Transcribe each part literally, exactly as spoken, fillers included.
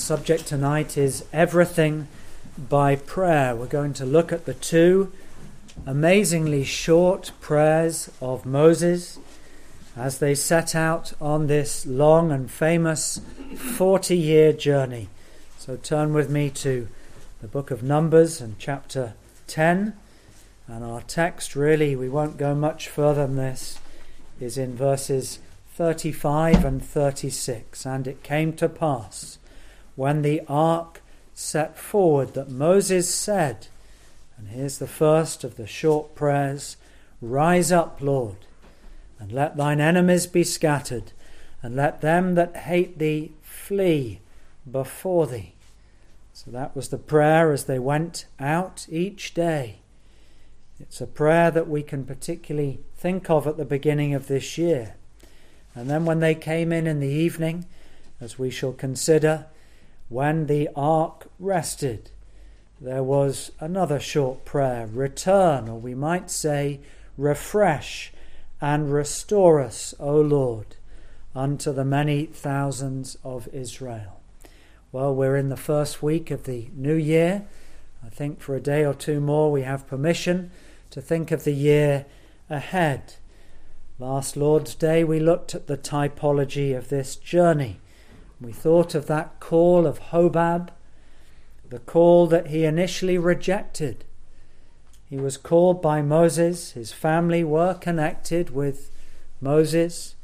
subject tonight is everything by prayer. We're going to look at the two amazingly short prayers of Moses as they set out on this long and famous forty-year journey. So turn with me to the book of Numbers and chapter ten. And our text, really, we won't go much further than this, is in verses thirty-five and thirty-six. And it came to pass, when the ark set forward, that Moses said, and here's the first of the short prayers, "Rise up, Lord, and let thine enemies be scattered, and let them that hate thee flee before thee." So that was the prayer as they went out each day. It's a prayer that we can particularly think of at the beginning of this year. And then when they came in in the evening, as we shall consider, when the ark rested, there was another short prayer, "Return," or we might say, "Refresh and restore us, O Lord, unto the many thousands of Israel." Well, we're in the first week of the new year. I think for a day or two more we have permission to think of the year ahead. Last Lord's Day we looked at the typology of this journey. We thought of that call of Hobab, the call that he initially rejected. He was called by Moses. His family were connected with Moses.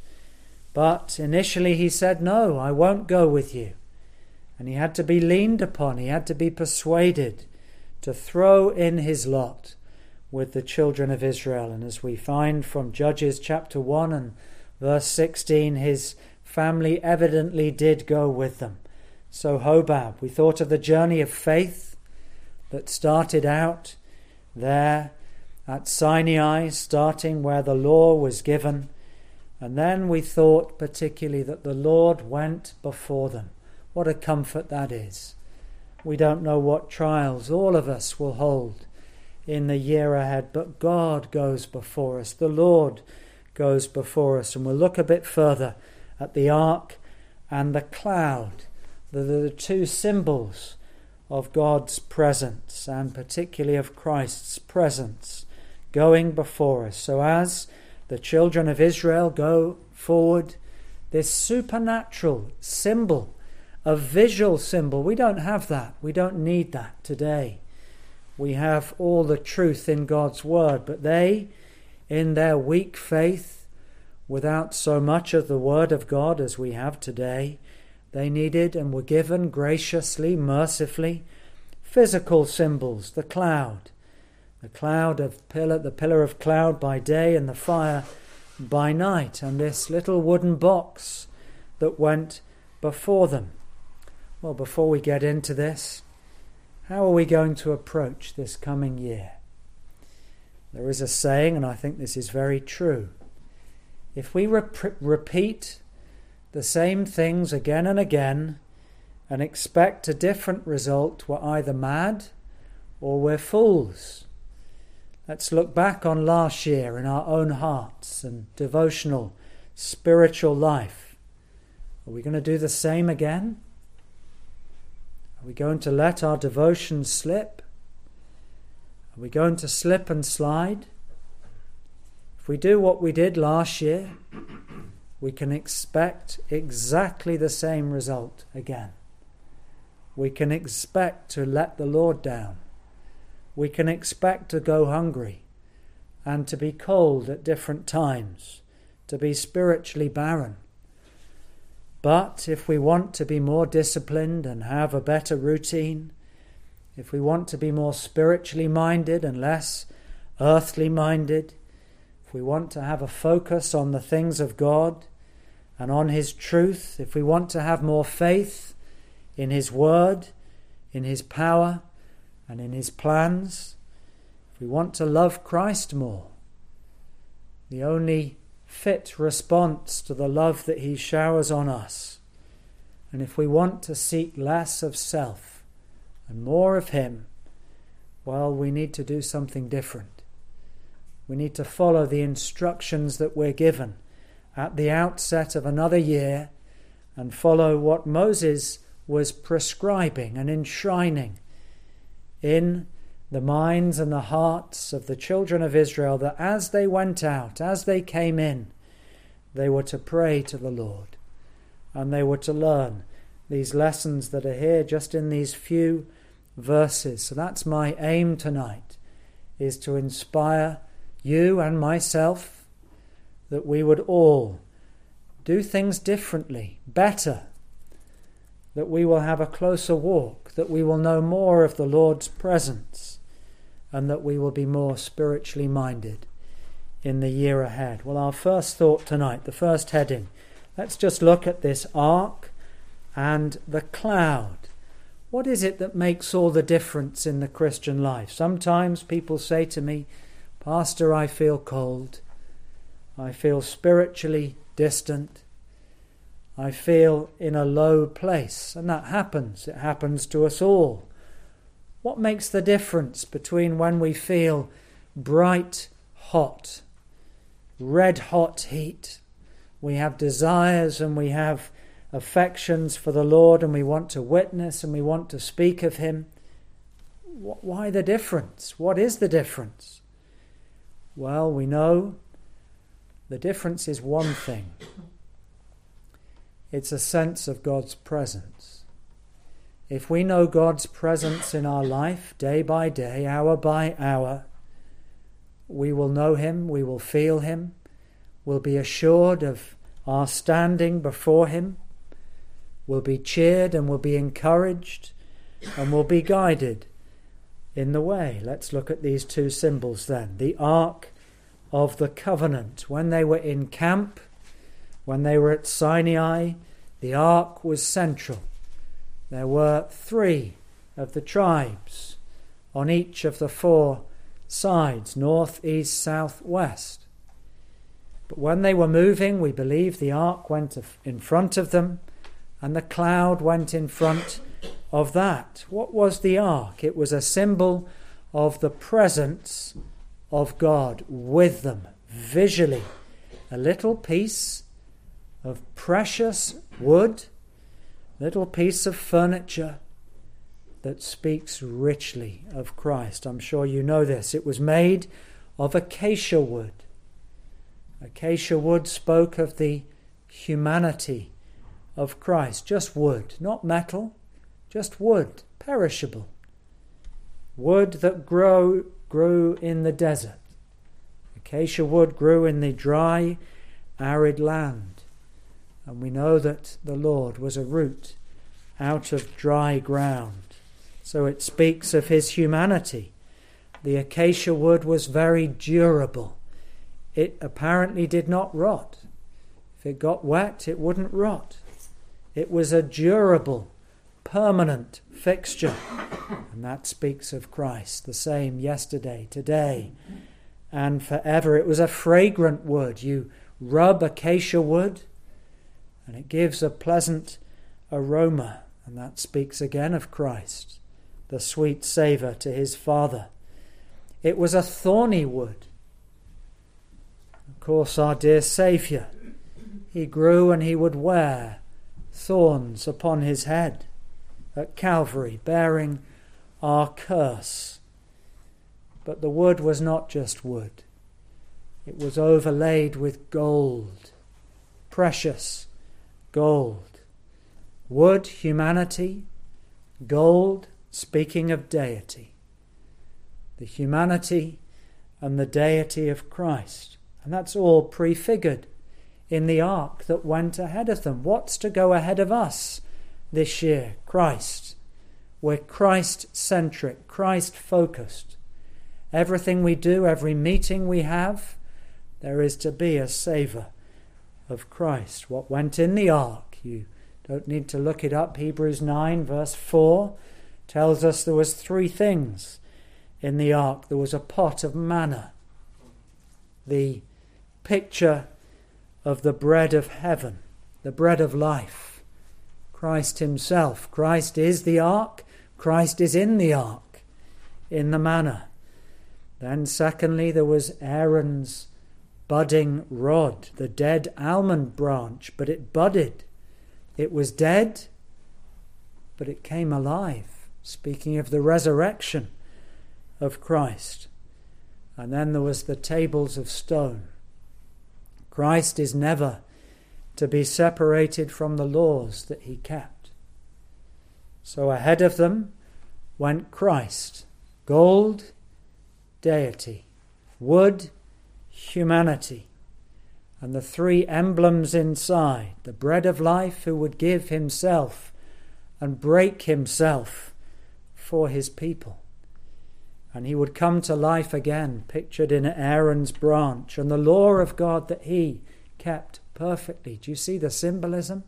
But initially he said, "No, I won't go with you." And he had to be leaned upon. He had to be persuaded to throw in his lot with the children of Israel. And as we find from Judges chapter one and verse sixteen, his family evidently did go with them. So Hobab, we thought of the journey of faith that started out there at Sinai, starting where the law was given. And then we thought particularly that the Lord went before them. What a comfort that is. We don't know what trials all of us will hold in the year ahead, but God goes before us. The Lord goes before us. And we'll look a bit further at the ark and the cloud. They're the two symbols of God's presence, and particularly of Christ's presence going before us. So as the children of Israel go forward, this supernatural symbol, a visual symbol, we don't have that. We don't need that today. We have all the truth in God's word, but they, in their weak faith, without so much of the word of God as we have today, they needed and were given graciously, mercifully, physical symbols, the cloud, the cloud of pillar, the pillar of cloud by day and the fire by night, and this little wooden box that went before them. Well, before we get into this, how are we going to approach this coming year? There is a saying, and I think this is very true. If we rep- repeat the same things again and again and expect a different result, we're either mad or we're fools. Let's look back on last year in our own hearts and devotional, spiritual life. Are we going to do the same again? Are we going to let our devotion slip? Are we going to slip and slide? If we do what we did last year, we can expect exactly the same result again. We can expect to let the Lord down. We can expect to go hungry and to be cold at different times, to be spiritually barren. But if we want to be more disciplined and have a better routine, if we want to be more spiritually minded and less earthly minded, if we want to have a focus on the things of God and on His truth, if we want to have more faith in His word, in His power and in His plans, if we want to love Christ more, the only fit response to the love that He showers on us, and if we want to seek less of self and more of Him, well, we need to do something different. We need to follow the instructions that we're given at the outset of another year and follow what Moses was prescribing and enshrining in the minds and the hearts of the children of Israel that as they went out, as they came in, they were to pray to the Lord, and they were to learn these lessons that are here just in these few verses. So that's my aim tonight, is to inspire you and myself that we would all do things differently, better, that we will have a closer walk, that we will know more of the Lord's presence, and that we will be more spiritually minded in the year ahead. Well, our first thought tonight, the first heading, let's just look at this ark and the cloud. What is it that makes all the difference in the Christian life? Sometimes people say to me, Pastor, I feel cold. I feel spiritually distant. I feel in a low place. And that happens. It happens to us all. What makes the difference between when we feel bright, hot, red hot heat? We have desires and we have affections for the Lord, and we want to witness and we want to speak of him. Why the difference? What is the difference? Well, we know the difference is one thing. It's a sense of God's presence. If we know God's presence in our life, day by day, hour by hour, we will know him, we will feel him, we'll be assured of our standing before him, we'll be cheered and we'll be encouraged and we'll be guided in the way. Let's look at these two symbols then. The Ark of the Covenant. When they were in camp, when they were at Sinai, the Ark was central. There were three of the tribes on each of the four sides, north, east, south, west. But when they were moving, we believe the Ark went in front of them, and the cloud went in front of that. What was the Ark? It was a symbol of the presence of God with them, visually. A little piece of precious wood, little piece of furniture that speaks richly of Christ. I'm sure you know this. It was made of acacia wood. Acacia wood spoke of the humanity of Christ. Just wood, not metal, just wood, perishable. Wood that grow, grew in the desert. Acacia wood grew in the dry, arid land. And we know that the Lord was a root out of dry ground. So it speaks of his humanity. The acacia wood was very durable. It apparently did not rot. If it got wet, it wouldn't rot. It was a durable, permanent fixture. And that speaks of Christ, the same yesterday, today, and forever. It was a fragrant wood. You rub acacia wood, and it gives a pleasant aroma. And that speaks again of Christ, the sweet savour to his Father. It was a thorny wood. Of course, our dear Saviour, he grew and he would wear thorns upon his head at Calvary, bearing our curse. But the wood was not just wood. It was overlaid with gold, precious gold. Wood, humanity; gold, speaking of deity. The humanity and the deity of Christ. And that's all prefigured in the ark that went ahead of them. What's to go ahead of us this year? Christ. We're Christ-centric, Christ-focused. Everything we do, every meeting we have, there is to be a savour of Christ. What went in the ark? You don't need to look it up. Hebrews nine verse four tells us there was three things in the ark. There was a pot of manna, the picture of the bread of heaven, the bread of life, Christ himself. Christ is the ark. Christ is in the ark, in the manna. Then secondly, there was Aaron's budding rod, the dead almond branch, but it budded. It was dead, but it came alive, speaking of the resurrection of Christ. And then there was the tables of stone. Christ is never to be separated from the laws that he kept. So ahead of them went Christ, gold, deity, wood, humanity, and the three emblems inside, the bread of life who would give himself and break himself for his people. And he would come to life again, pictured in Aaron's branch, and the law of God that he kept perfectly. Do you see the symbolism?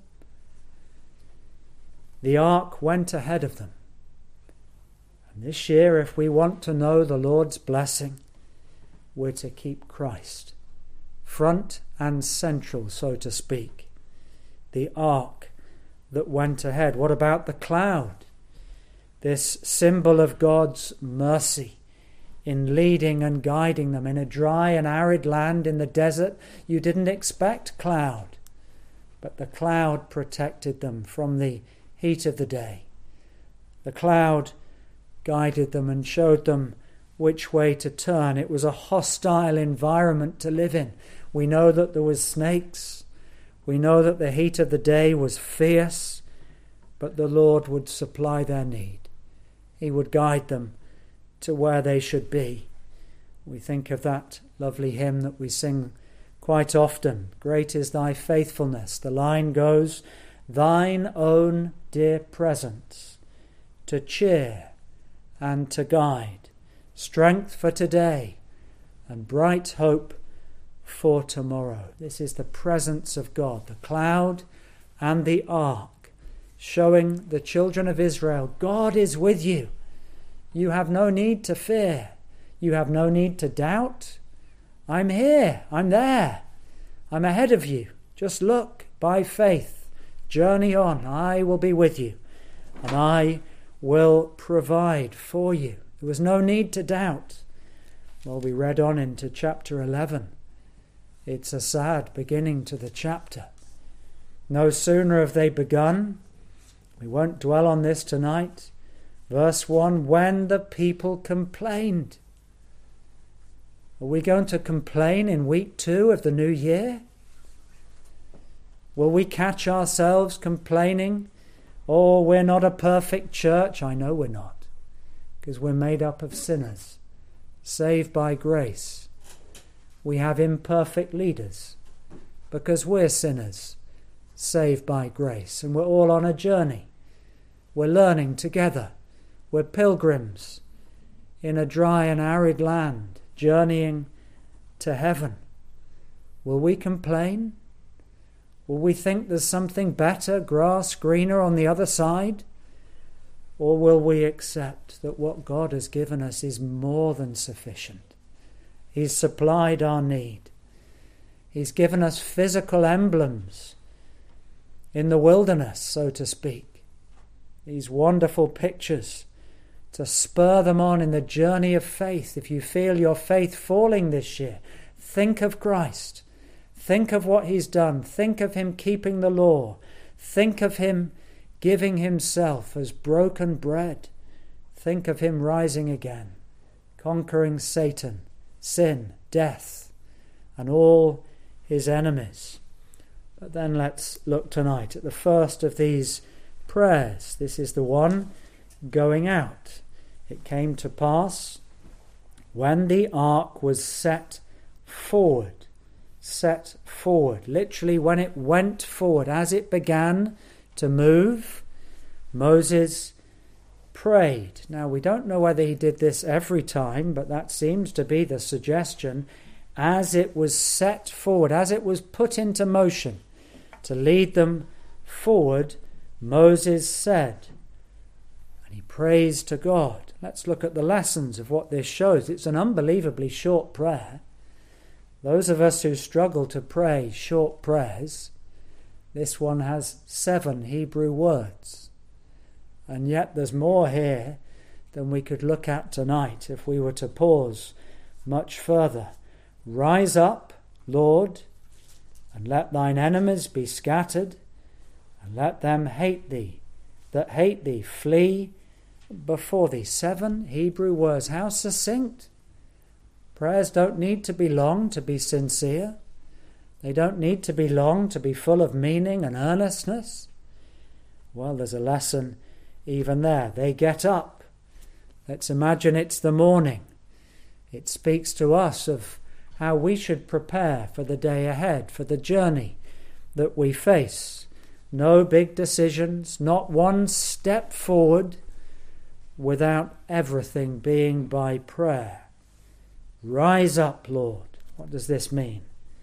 The ark went ahead of them. And this year, if we want to know the Lord's blessing, we're to keep Christ front and central, so to speak. The ark that went ahead. What about the cloud? This symbol of God's mercy in leading and guiding them in a dry and arid land in the desert. You didn't expect cloud, but the cloud protected them from the heat of the day. The cloud guided them and showed them which way to turn. It was a hostile environment to live in. We know that there was snakes. We know that the heat of the day was fierce, but the Lord would supply their need. He would guide them to where they should be. We think of that lovely hymn that we sing quite often. Great is thy faithfulness. The line goes, thine own dear presence to cheer and to guide, strength for today and bright hope for tomorrow. This is the presence of God, the cloud and the ark, showing the children of Israel, God is with you. You have no need to fear. You have no need to doubt. I'm here. I'm there. I'm ahead of you. Just look by faith. Journey on. I will be with you. And I will provide for you. There was no need to doubt. Well, we read on into chapter eleven. It's a sad beginning to the chapter. No sooner have they begun. We won't dwell on this tonight. Verse one, when the people complained. Are we going to complain in week two of the new year? Will we catch ourselves complaining? Oh, we're not a perfect church. I know we're not, because we're made up of sinners, saved by grace. We have imperfect leaders, because we're sinners, saved by grace. And we're all on a journey. We're learning together. We're pilgrims in a dry and arid land, journeying to heaven. Will we complain? Will we think there's something better, grass greener on the other side? Or will we accept that what God has given us is more than sufficient? He's supplied our need. He's given us physical emblems in the wilderness, so to speak. These wonderful pictures to spur them on in the journey of faith. If you feel your faith falling this year, think of Christ. Think of what he's done. Think of him keeping the law. Think of him giving himself as broken bread. Think of him rising again, conquering Satan, sin, death, and all his enemies. But then let's look tonight at the first of these prayers. This is the one going out. It came to pass when the ark was set forward, set forward, literally when it went forward, as it began to move, Moses prayed. Now, we don't know whether he did this every time, but that seems to be the suggestion. As it was set forward, as it was put into motion to lead them forward, Moses said, and he prays to God. Let's look at the lessons of what this shows. It's an unbelievably short prayer. Those of us who struggle to pray short prayers, this one has seven Hebrew words. And yet there's more here than we could look at tonight if we were to pause much further. Rise up, Lord, and let thine enemies be scattered, and let them hate thee that hate thee flee before thee. Seven Hebrew words. How succinct. Prayers don't need to be long to be sincere. They don't need to be long to be full of meaning and earnestness. Well, there's a lesson even there. They get up. Let's imagine it's the morning. It speaks to us of how we should prepare for the day ahead, for the journey that we face. No big decisions, not one step forward without everything being by prayer. Rise up, Lord. What does this mean?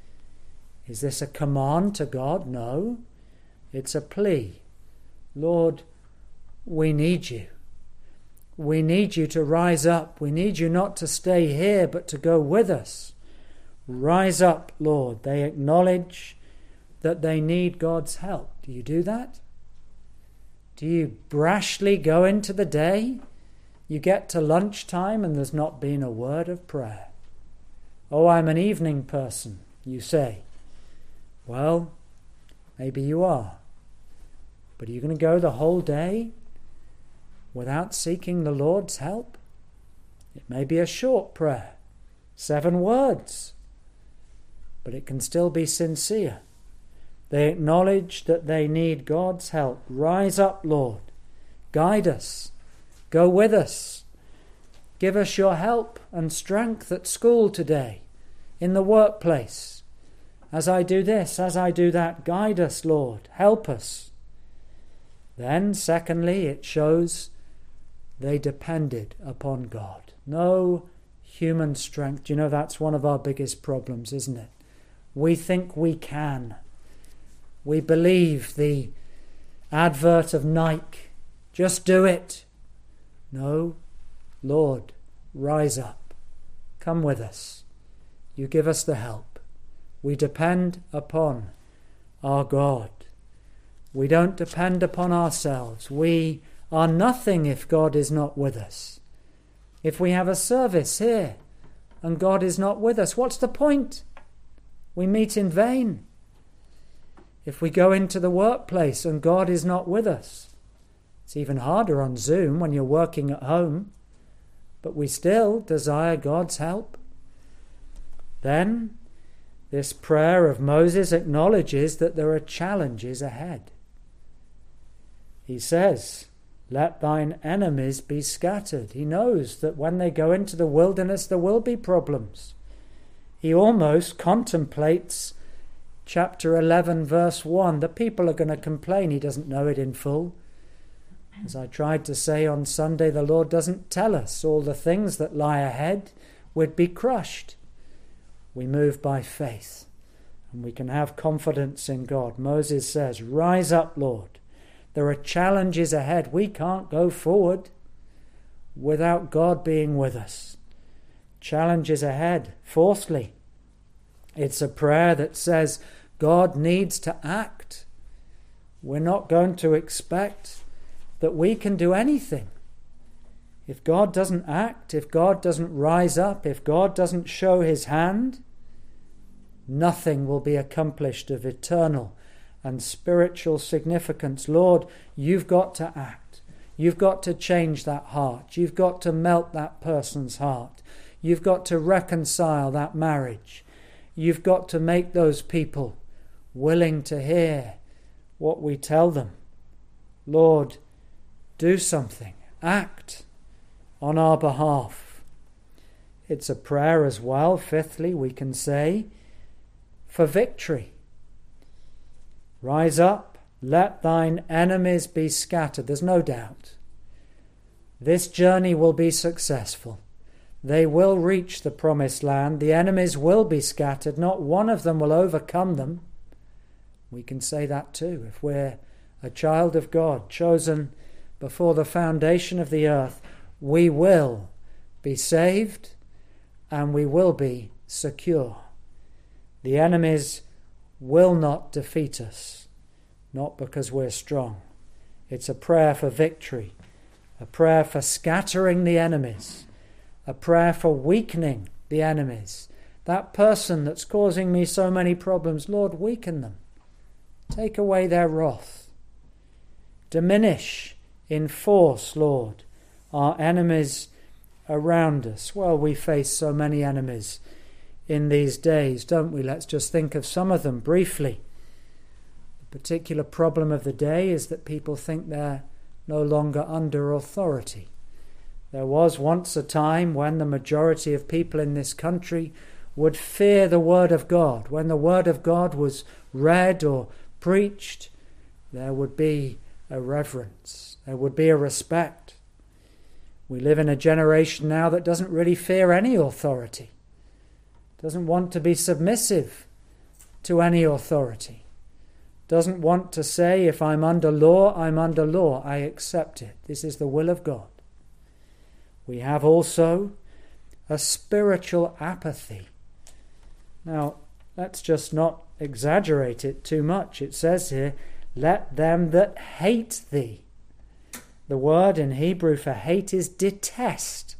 Is this a command to God? No. It's a plea. Lord, we need you. We need you to rise up. We need you not to stay here, but to go with us. Rise up, Lord. They acknowledge that they need God's help. Do you do that? Do you brashly go into the day? You get to lunchtime and there's not been a word of prayer. Oh, I'm an evening person, you say. Well, maybe you are. But are you going to go the whole day without seeking the Lord's help? It may be a short prayer, seven words, but it can still be sincere. They acknowledge that they need God's help. Rise up, Lord. Guide us. Go with us. Give us your help and strength at school today, in the workplace. As I do this, as I do that, guide us, Lord. Help us. Then, secondly, it shows they depended upon God. No human strength. You know, that's one of our biggest problems, isn't it? We think we can. We believe the advert of Nike. Just do it. No, Lord, rise up. Come with us. You give us the help. We depend upon our God. We don't depend upon ourselves. We are nothing if God is not with us. If we have a service here and God is not with us, what's the point? We meet in vain. If we go into the workplace and God is not with us, it's even harder on Zoom when you're working at home, but we still desire God's help. Then, this prayer of Moses acknowledges that there are challenges ahead. He says, let thine enemies be scattered. He knows that when they go into the wilderness, there will be problems. He almost contemplates chapter eleven, verse one. The people are going to complain. He doesn't know it in full. As I tried to say on Sunday, the Lord doesn't tell us all the things that lie ahead would be crushed. We move by faith, and we can have confidence in God. Moses says, rise up, Lord. There are challenges ahead. We can't go forward without God being with us. Challenges ahead. Fourthly, it's a prayer that says God needs to act. We're not going to expect that we can do anything. If God doesn't act, if God doesn't rise up, if God doesn't show his hand, nothing will be accomplished of eternal and spiritual significance. Lord, you've got to act. You've got to change that heart. You've got to melt that person's heart. You've got to reconcile that marriage. You've got to make those people willing to hear what we tell them. Lord, do something. Act on our behalf. It's a prayer as well. Fifthly, we can say, for victory. Rise up, let thine enemies be scattered. There's no doubt. This journey will be successful. They will reach the promised land. The enemies will be scattered. Not one of them will overcome them. We can say that too. If we're a child of God, chosen before the foundation of the earth, we will be saved and we will be secure. The enemies will not defeat us, not because we're strong. It's a prayer for victory, a prayer for scattering the enemies, a prayer for weakening the enemies. That person that's causing me so many problems, Lord, weaken them. Take away their wrath. Diminish enforce, Lord, our enemies around us. Well, we face so many enemies in these days, don't we? Let's just think of some of them briefly. The particular problem of the day is that people think they're no longer under authority. There was once a time when the majority of people in this country would fear the Word of God. When the Word of God was read or preached, there would be a reverence. There would be a respect. We live in a generation now that doesn't really fear any authority, doesn't want to be submissive to any authority, doesn't want to say, if I'm under law, I'm under law, I accept it. This is the will of God. We have also a spiritual apathy. Now, let's just not exaggerate it too much. It says here, let them that hate thee. The word in Hebrew for hate is detest.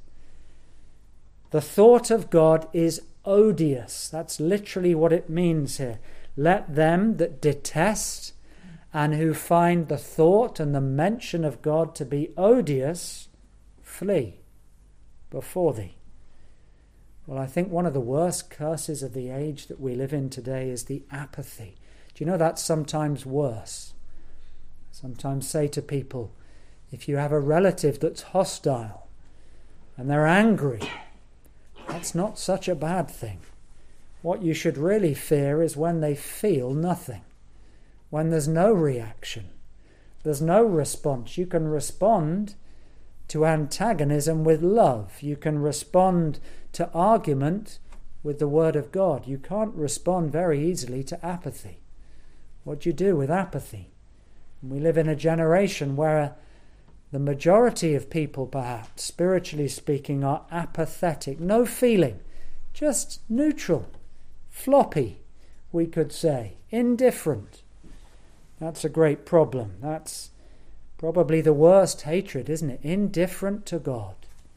The thought of God is odious. That's literally what it means here. Let them that detest and who find the thought and the mention of God to be odious flee before thee. Well, I think one of the worst curses of the age that we live in today is the apathy. Do you know that's sometimes worse? I sometimes say to people, if you have a relative that's hostile and they're angry, that's not such a bad thing. What you should really fear is when they feel nothing, when there's no reaction, there's no response. You can respond to antagonism with love. You can respond to argument with the Word of God. You can't respond very easily to apathy. What do you do with apathy? We live in a generation where the majority of people, perhaps, spiritually speaking, are apathetic. No feeling, just neutral, floppy, we could say, indifferent. That's a great problem. That's probably the worst hatred, isn't it? Indifferent to God.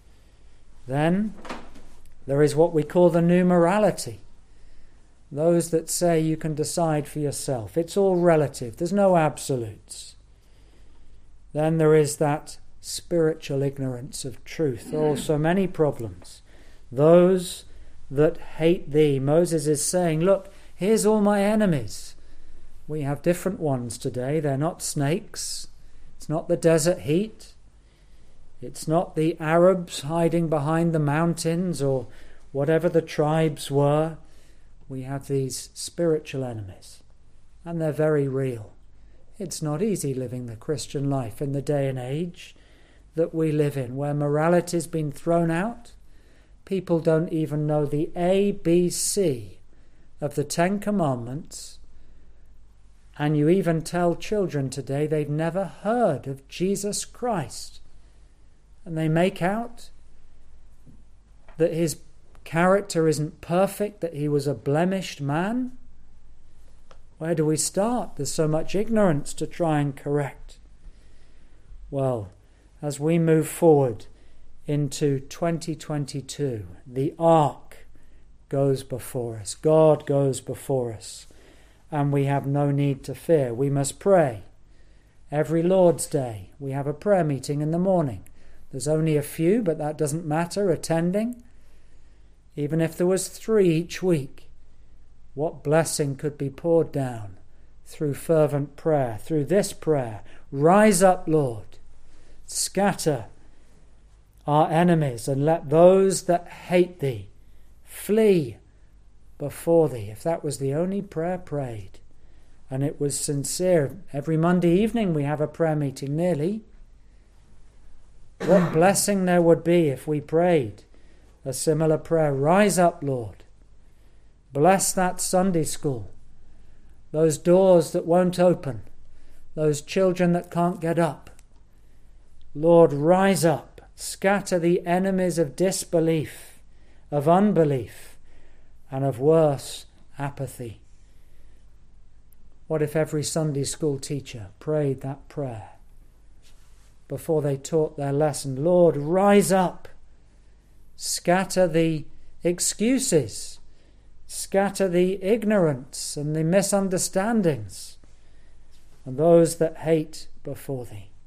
Then there is what we call the new morality. Those that say you can decide for yourself. It's all relative. There's no absolutes. Then there is that spiritual ignorance of truth. There are also many problems. Those that hate thee. Moses is saying, look, here's all my enemies. We have different ones today. They're not snakes. It's not the desert heat. It's not the Arabs hiding behind the mountains or whatever the tribes were. We have these spiritual enemies, and they're very real. It's not easy living the Christian life in the day and age that we live in, where morality's been thrown out. People don't even know the A B C of the Ten Commandments. And you even tell children today they've never heard of Jesus Christ. And they make out that his character isn't perfect, that he was a blemished man. Where do we start? There's so much ignorance to try and correct. Well, as we move forward into twenty twenty-two, the ark goes before us. God goes before us. And we have no need to fear. We must pray. Every Lord's Day, we have a prayer meeting in the morning. There's only a few, but that doesn't matter, attending. Even if there was three each week, what blessing could be poured down through fervent prayer, through this prayer. Rise up, Lord. Scatter our enemies and let those that hate thee flee before thee. If that was the only prayer prayed, and it was sincere, every Monday evening we have a prayer meeting nearly. What blessing there would be if we prayed a similar prayer. Rise up, Lord. Bless that Sunday school, those doors that won't open, those children that can't get up. Lord, rise up. Scatter the enemies of disbelief, of unbelief, and of worse, apathy. What if every Sunday school teacher prayed that prayer before they taught their lesson? Lord, rise up. Scatter the excuses. Scatter the ignorance and the misunderstandings and those that hate before thee.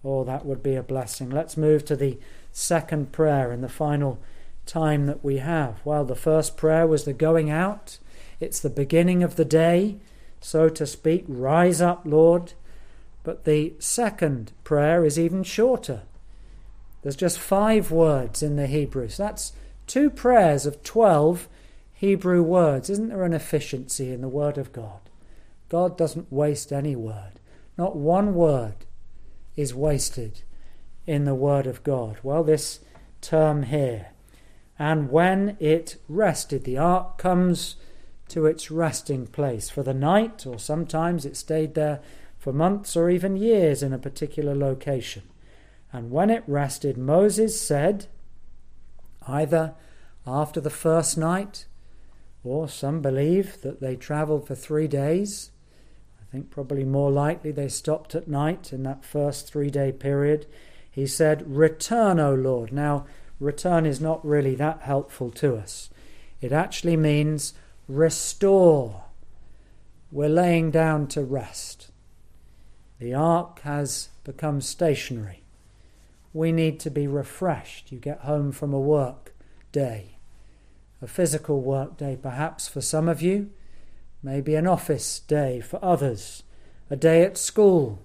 Oh, that would be a blessing. Let's move to the second prayer in the final time that we have. Well, the first prayer was the going out. It's the beginning of the day, so to speak. Rise up, Lord. But the second prayer is even shorter. There's just five words in the Hebrew. So that's two prayers of twelve Hebrew words. Isn't there an efficiency in the Word of God? God doesn't waste any word. Not one word is wasted in the Word of God. Well, this term here. And when it rested, the ark comes to its resting place for the night, or sometimes it stayed there for months or even years in a particular location. And when it rested, Moses said, either after the first night, or some believe that they travelled for three days. I think probably more likely they stopped at night in that first three-day period. He said, return, O Lord. Now, return is not really that helpful to us. It actually means restore. We're laying down to rest. The ark has become stationary. We need to be refreshed. You get home from a work day, a physical work day perhaps for some of you, maybe an office day for others, a day at school.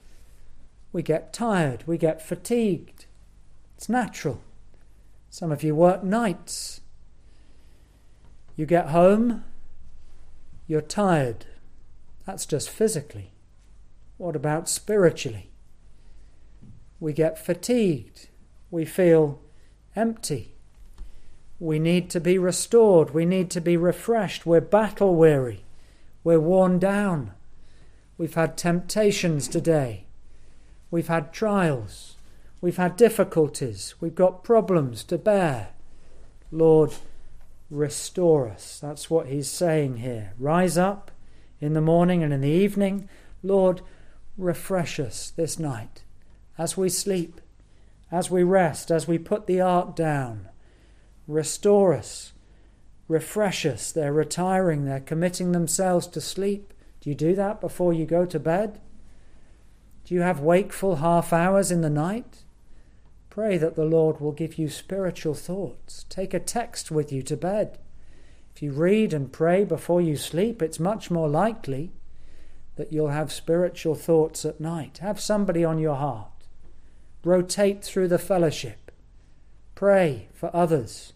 We get tired, we get fatigued. It's natural. Some of you work nights. You get home, you're tired. That's just physically. What about spiritually? We get fatigued. We feel empty. We need to be restored. We need to be refreshed. We're battle weary. We're worn down. We've had temptations today. We've had trials. We've had difficulties. We've got problems to bear. Lord, restore us. That's what he's saying here. Rise up in the morning and in the evening. Lord, refresh us this night as we sleep, as we rest, as we put the ark down. Restore us. Refresh us. They're retiring. They're committing themselves to sleep. Do you do that before you go to bed? Do you have wakeful half hours in the night? Pray that the Lord will give you spiritual thoughts. Take a text with you to bed. If you read and pray before you sleep, it's much more likely that you'll have spiritual thoughts at night. Have somebody on your heart. Rotate through the fellowship. Pray for others.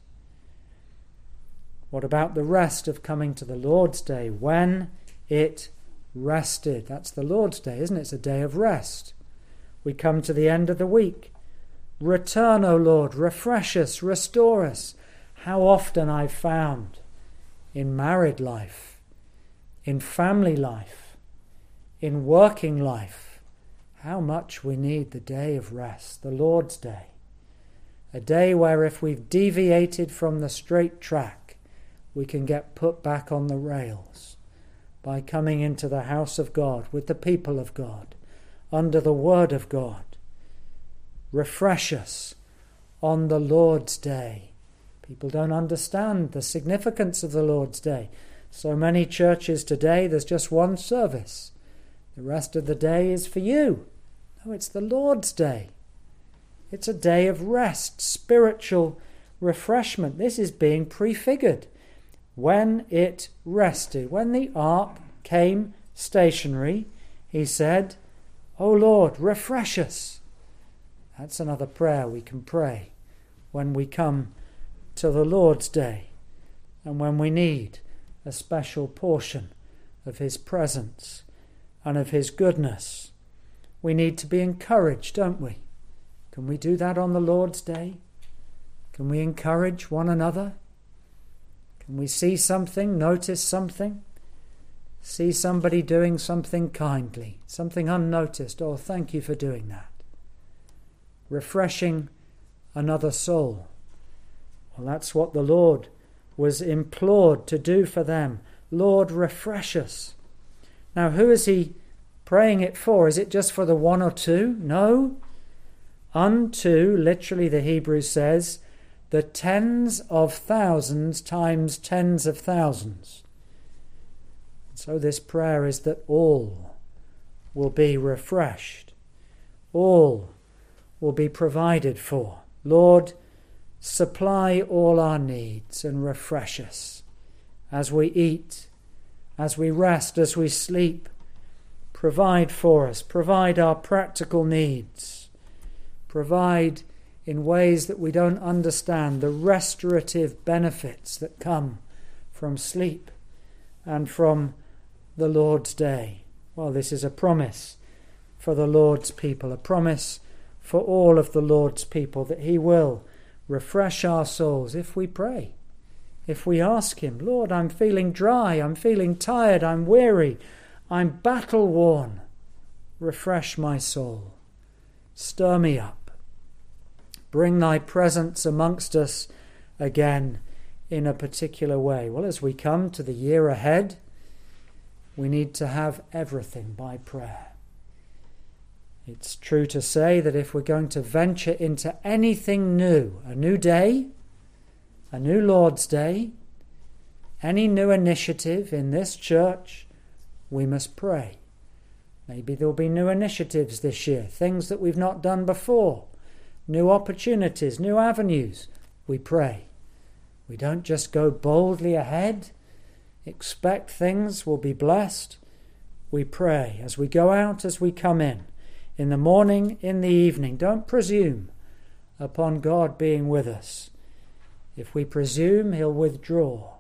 What about the rest of coming to the Lord's Day? When it rested. That's the Lord's Day, isn't it? It's a day of rest. We come to the end of the week. Return, O Lord, refresh us, restore us. How often I've found in married life, in family life, in working life, how much we need the day of rest, the Lord's Day. A day where if we've deviated from the straight track, we can get put back on the rails by coming into the house of God with the people of God, under the Word of God. Refresh us on the Lord's Day. People don't understand the significance of the Lord's Day. So many churches today, there's just one service. The rest of the day is for you. No, it's the Lord's Day. It's a day of rest, spiritual refreshment. This is being prefigured. When it rested, when the ark came stationary, he said, O Lord, refresh us. That's another prayer we can pray when we come to the Lord's Day and when we need a special portion of his presence and of his goodness. We need to be encouraged, don't we? Can we do that on the Lord's Day? Can we encourage one another? Can we see something, notice something? See somebody doing something kindly, something unnoticed. Oh, thank you for doing that. Refreshing another soul. Well, that's what the Lord was implored to do for them. Lord, refresh us. Now, who is he praying it for? Is it just for the one or two? No. Unto, literally the Hebrew says, the tens of thousands times tens of thousands. So this prayer is that all will be refreshed. All will be provided for. Lord, supply all our needs and refresh us as we eat, as we rest, as we sleep. Provide for us. Provide our practical needs. Provide in ways that we don't understand the restorative benefits that come from sleep and from the Lord's day. Well, this is a promise for the Lord's people, a promise for all of the Lord's people, that he will refresh our souls if we pray, if we ask him, Lord, I'm feeling dry, I'm feeling tired, I'm weary, I'm battle-worn. Refresh my soul. Stir me up. Bring thy presence amongst us again in a particular way. Well, as we come to the year ahead, we need to have everything by prayer. It's true to say that if we're going to venture into anything new, a new day, a new Lord's Day, any new initiative in this church, we must pray. Maybe there'll be new initiatives this year, things that we've not done before, new opportunities, new avenues. We pray. We don't just go boldly ahead, expect things will be blessed. We pray as we go out, as we come in, in the morning, in the evening. Don't presume upon God being with us. If we presume, he'll withdraw.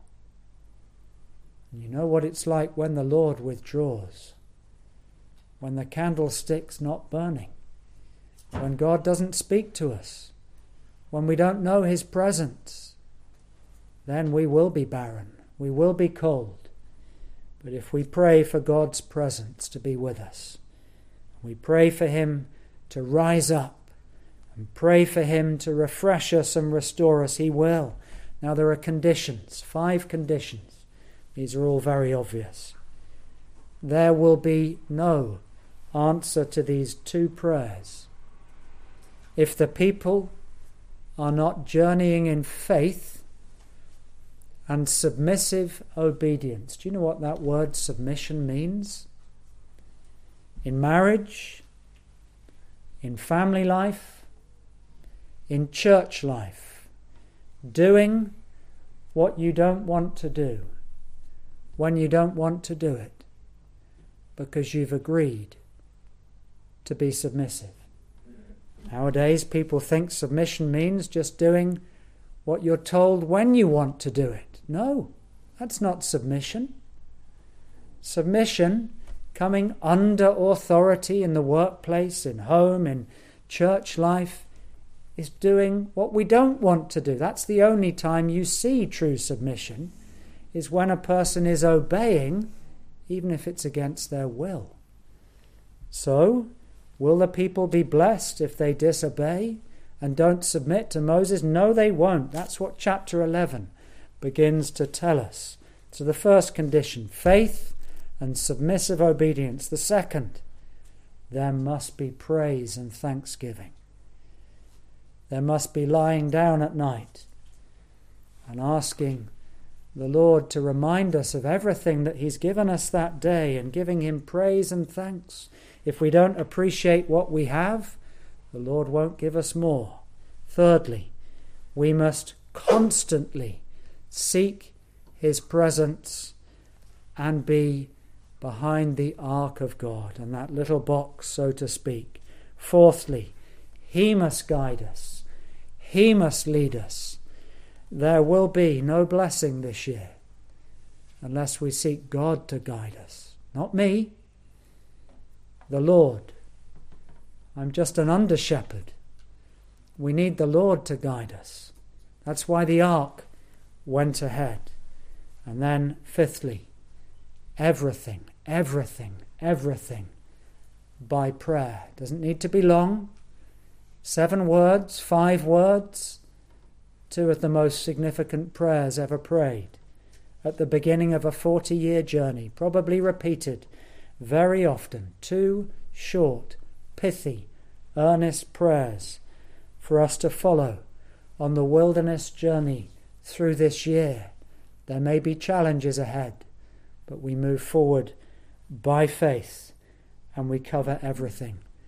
And you know what it's like when the Lord withdraws, when the candlestick's not burning, when God doesn't speak to us, when we don't know his presence. Then we will be barren, we will be cold. But if we pray for God's presence to be with us, we pray for him to rise up and pray for him to refresh us and restore us, he will. Now there are conditions, five conditions. These are all very obvious. There will be no answer to these two prayers if the people are not journeying in faith and submissive obedience. Do you know what that word submission means? In marriage, in family life, in church life, doing what you don't want to do when you don't want to do it because you've agreed to be submissive. Nowadays, people think submission means just doing what you're told when you want to do it. No, that's not submission. Submission, coming under authority in the workplace, in home, in church life, is doing what we don't want to do. That's the only time you see true submission, is when a person is obeying, even if it's against their will. So, will the people be blessed if they disobey and don't submit to Moses? No, they won't. That's what chapter eleven begins to tell us. So the first condition, faith and submissive obedience. The second, there must be praise and thanksgiving. There must be lying down at night and asking the Lord to remind us of everything that he's given us that day and giving him praise and thanks. If we don't appreciate what we have, the Lord won't give us more. Thirdly, we must constantly seek his presence and be behind the ark of God, and that little box, so to speak. Fourthly, he must guide us. He must lead us. There will be no blessing this year unless we seek God to guide us. Not me, the Lord. I'm just an under-shepherd. We need the Lord to guide us. That's why the ark went ahead. And then, fifthly, everything, everything, everything by prayer. Doesn't need to be long. Seven words, five words. Two of the most significant prayers ever prayed at the beginning of a forty-year journey, probably repeated very often. Two short, pithy, earnest prayers for us to follow on the wilderness journey through this year. There may be challenges ahead, but we move forward by faith and we cover everything